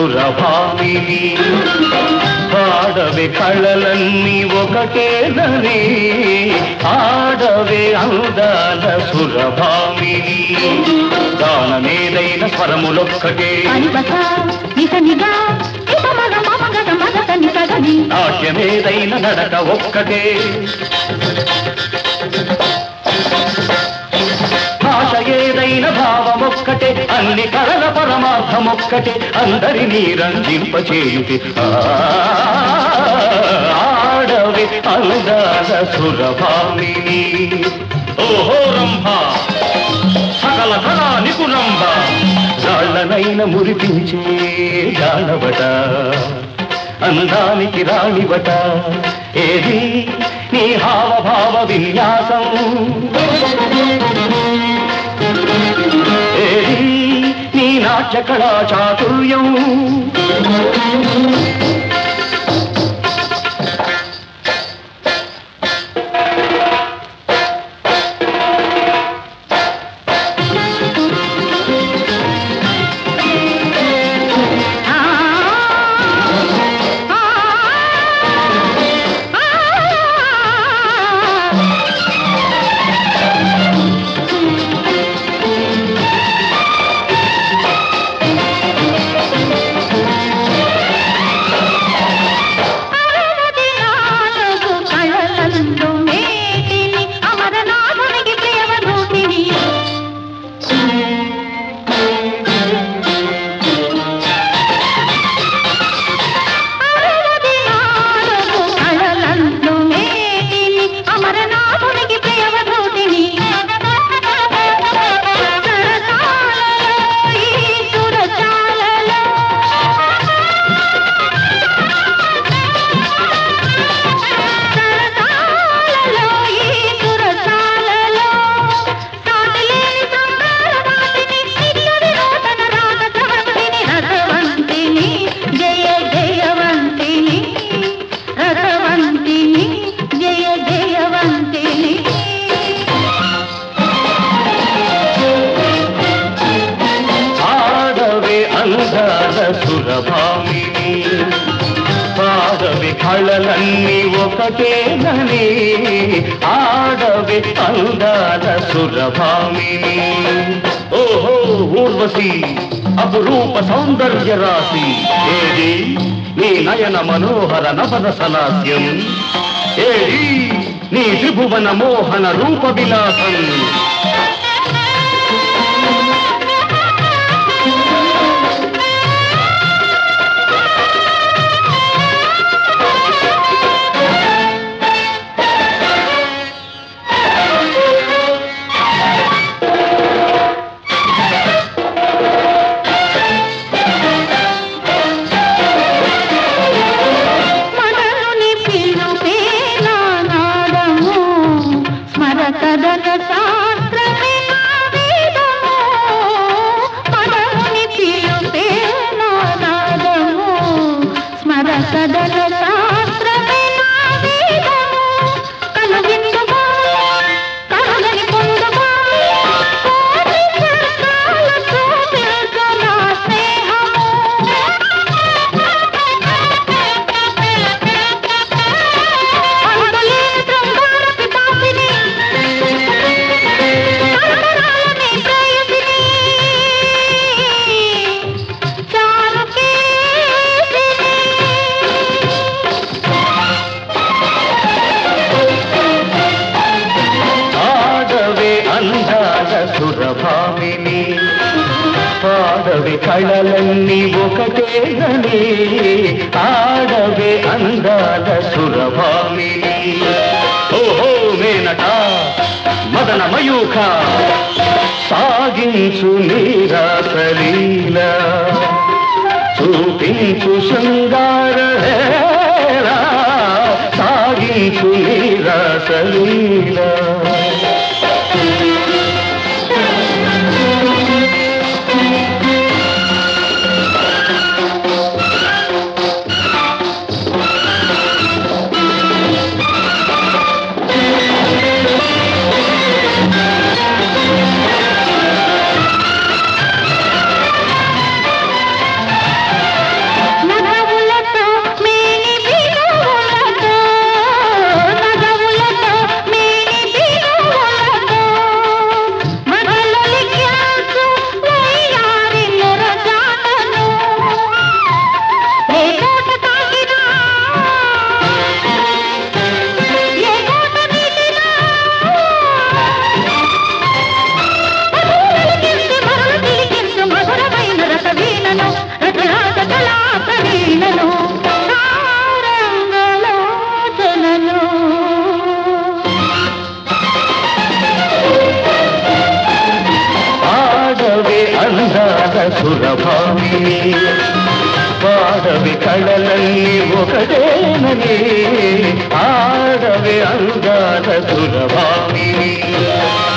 సురభామిని పాడవే కళలన్నీ ఒకటేనని ఆడవే అందాల సురభామిని గానమేదైన స్వరములొక్కటే నాట్యమేదైన నడక ఒక్కటే భాష ఏదైన భావమొక్కటే అన్ని కళల పరమార్థమొక్కటే అందరినీ రంజింపచేయుటి ఆడవే అందాల సురభామిని ఓహో రంభ సకల కళా నిపుణంబ రాళ్ళనైన మురిపించే జానవట అందానికి రాణివట ఏది నీ హావభావ విన్యాసం ఏది నీ నాట్య కళా చాతుర్యం సురభామిని పాడవే కళలన్నీ ఒకటేనని ఆడవే అందాల సురభామిని ఓహో ఊర్వశి అపురూప సౌందర్య రాశి ఏది నీ నయన మనోహర నవన సలాస్యం ఏది నీ త్రిభువన మోహన రూప విలాసం సురభామిని పాడవే కళలన్నీ ఒకటేనని ఆడవే అందాల సురభామిని ఓహో మేనట మదన మయూఖ సాగించు నీరాసలీల చూపించు శృంగార సాగించు నీరాసలీల సురభామిని పాడవి కళలన్నీ ఒకటేనని ఆడవి అందాల సురభామిని